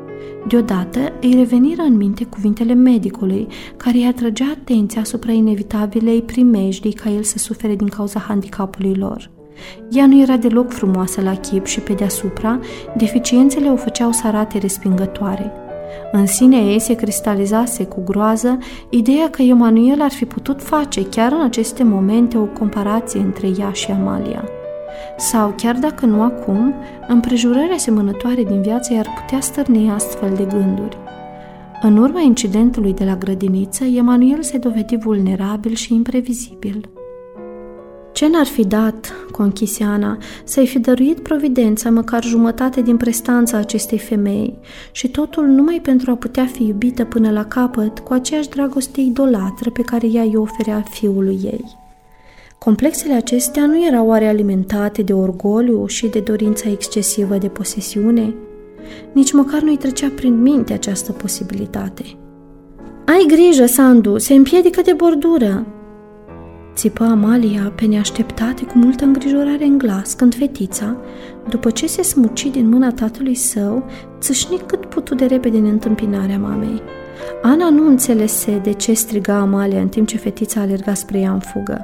Deodată îi reveniră în minte cuvintele medicului, care îi atrăgea atenția asupra inevitabilei primejdii ca el să sufere din cauza handicapului lor. Ea nu era deloc frumoasă la chip și pe deasupra, deficiențele o făceau să arate respingătoare. În sinea ei se cristalizase cu groază ideea că Emanuel ar fi putut face chiar în aceste momente o comparație între ea și Amalia. Sau, chiar dacă nu acum, împrejurări asemănătoare din viață i-ar putea stârni astfel de gânduri. În urma incidentului de la grădiniță, Emanuel se dovedi vulnerabil și imprevizibil. Ce n-ar fi dat, conchise Ana, să-i fi dăruit providența măcar jumătate din prestanța acestei femei și totul numai pentru a putea fi iubită până la capăt cu aceeași dragoste idolatră pe care ea i-o oferea fiului ei. Complexele acestea nu erau oare alimentate de orgoliu și de dorința excesivă de posesiune? Nici măcar nu-i trecea prin minte această posibilitate. Ai grijă, Sandu, se împiedică de bordură!" țipă Amalia pe neașteptate cu multă îngrijorare în glas, când fetița, după ce se smuci din mâna tatălui său, țâșni cât putu de repede în întâmpinarea mamei. Ana nu înțelese de ce striga Amalia în timp ce fetița alerga spre ea în fugă.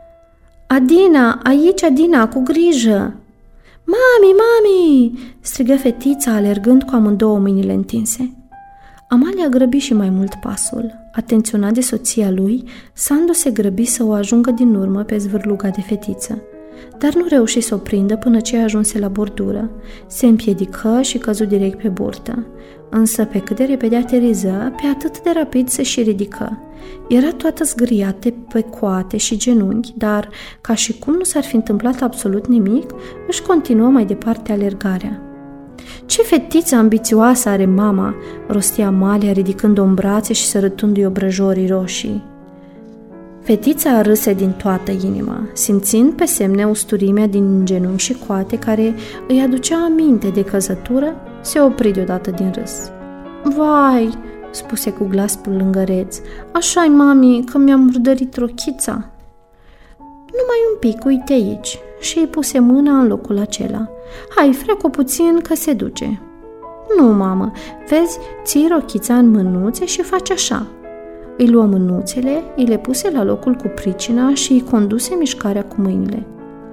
Adina, aici, Adina, cu grijă!" Mami, mami!" strigă fetița, alergând cu amândouă mâinile întinse. Amalia grăbi și mai mult pasul. Atenționat de soția lui, Sandu se grăbi să o ajungă din urmă pe zvârluga de fetiță. Dar nu reuși să o prindă până ce ajunse la bordură. Se împiedică și căzu direct pe burtă. Însă pe cât de repede ateriză, pe atât de rapid se și ridică. Era toată zgâriată pe coate și genunchi, dar, ca și cum nu s-ar fi întâmplat absolut nimic, își continuă mai departe alergarea. Ce fetiță ambițioasă are mama!" rostia Amalia, ridicând-o în brațe și sărătându-i obrăjorii roșii. Fetița râse din toată inima, simțind pe semne usturimea din genunchi și coate care îi aducea aminte de căzătură, se opri deodată din râs. Vai, spuse cu glas plângăreț, așa-i, mami, că mi-a murdărit rochița. Numai un pic, uite aici, și îi puse mâna în locul acela. Hai, freacă puțin că se duce. Nu, mamă, vezi, ții rochița în mânuțe și faci așa. Îi luă mânuțele, îi le puse la locul cu pricina și îi conduse mișcarea cu mâinile.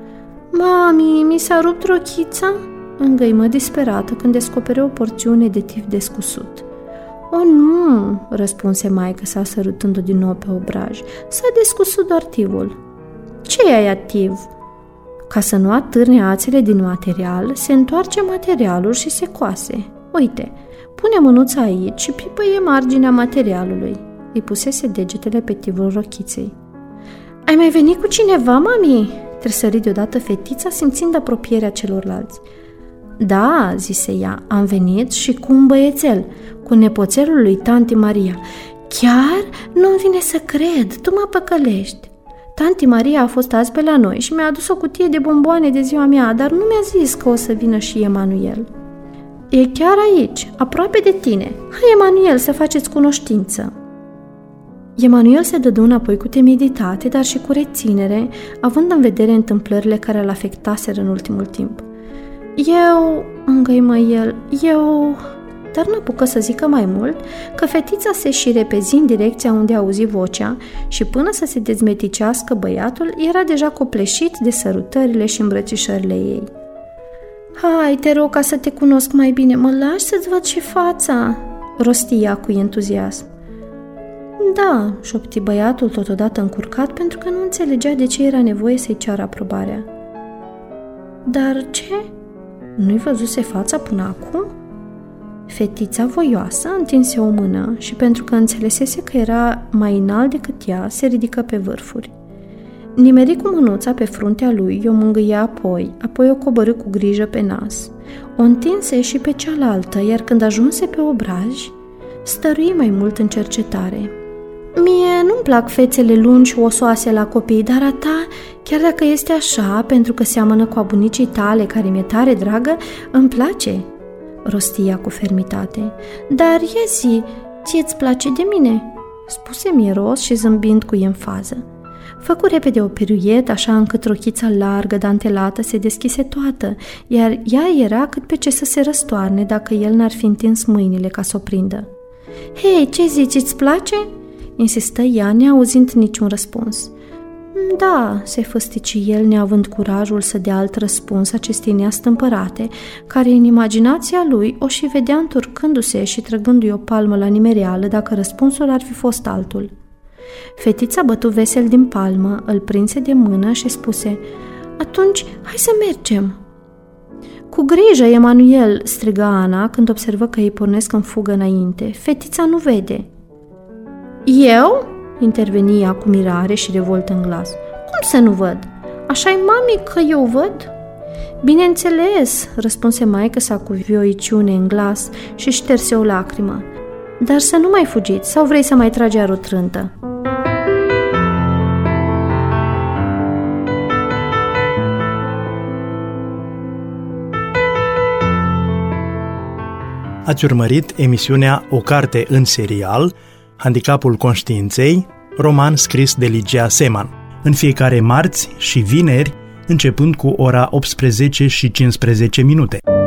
Mami, mi s-a rupt rochița? Îngăimă disperată când descoperi o porțiune de tif descusut. O, nu, răspunse maică sa sărutându-o din nou pe obraj. S-a descusut doar tivul. Ce e aia tiv? Ca să nu atârne ațele din material, se întoarce materialul și se coase. Uite, pune mânuța aici și pipăie marginea materialului. Îi pusese degetele pe tivul rochiței. Ai mai venit cu cineva, mami? Tresări deodată fetița, simțind apropierea celorlalți. Da, zise ea, am venit și cu un băiețel, cu nepoțelul lui tanti Maria. Chiar? Nu-mi vine să cred, tu mă păcălești. Tanti Maria a fost azi pe la noi și mi-a adus o cutie de bomboane de ziua mea, dar nu mi-a zis că o să vină și Emanuel. E chiar aici, aproape de tine. Hai, Emanuel, să faceți cunoștință. Emanuel se dădu înapoi cu timiditate, dar și cu reținere, având în vedere întâmplările care îl afectaseră în ultimul timp. Eu, îngăimă el, eu... Dar n-apucă să zică mai mult, că fetița se și repezi în direcția unde auzi vocea și până să se dezmeticească băiatul, era deja copleșit de sărutările și îmbrățișările ei. Hai, te rog ca să te cunosc mai bine, mă lași să-ți văd și fața, rosti ea cu entuziasm. Da, șopti băiatul totodată încurcat pentru că nu înțelegea de ce era nevoie să-i ceară aprobarea. Dar ce? Nu-i văzuse fața până acum? Fetița voioasă întinse o mână și pentru că înțelesese că era mai înalt decât ea, se ridică pe vârfuri. Nimeri cu mânuța pe fruntea lui, o mângâie apoi, apoi o coborî cu grijă pe nas. O întinse și pe cealaltă, iar când ajunse pe obraj, stărui mai mult în cercetare. Mie nu-mi plac fețele lungi și osoase la copii, dar a ta, chiar dacă este așa, pentru că seamănă cu a bunicii tale, care mi-e tare dragă, îmi place, rostia cu fermitate. Dar ia zi, ție-ți place de mine? Spuse miros și zâmbind cu enfază. Făcu repede o piruietă, așa încât rochița largă, dantelată, se deschise toată, iar ea era cât pe ce să se răstoarne dacă el n-ar fi întins mâinile ca să o prindă. Hei, ce zici, îți place? Insistă ea, neauzind niciun răspuns. Da, se făstici el, neavând curajul să dea alt răspuns acestei neastâmpărate, care în imaginația lui o și vedea întorcându-se și trăgându-i o palmă la nimereală dacă răspunsul ar fi fost altul. Fetița bătu vesel din palmă, îl prinse de mână și spuse, atunci, hai să mergem. Cu grijă, Emanuel, strigă Ana când observă că îi pornesc în fugă înainte. Fetița nu vede. Eu? Interveni ea cu mirare și revoltă în glas. Cum să nu văd? Așa-i, mami, că eu văd? Bineînțeles, răspunse maică sa cu vioiciune în glas și șterse o lacrimă. Dar să nu mai fugiți, sau vrei să mai tragi o trântă? Ați urmărit emisiunea O carte în serial, Handicapul conștiinței, roman scris de Ligia Seman, în fiecare marți și vineri, începând cu ora optsprezece și cincisprezece minute.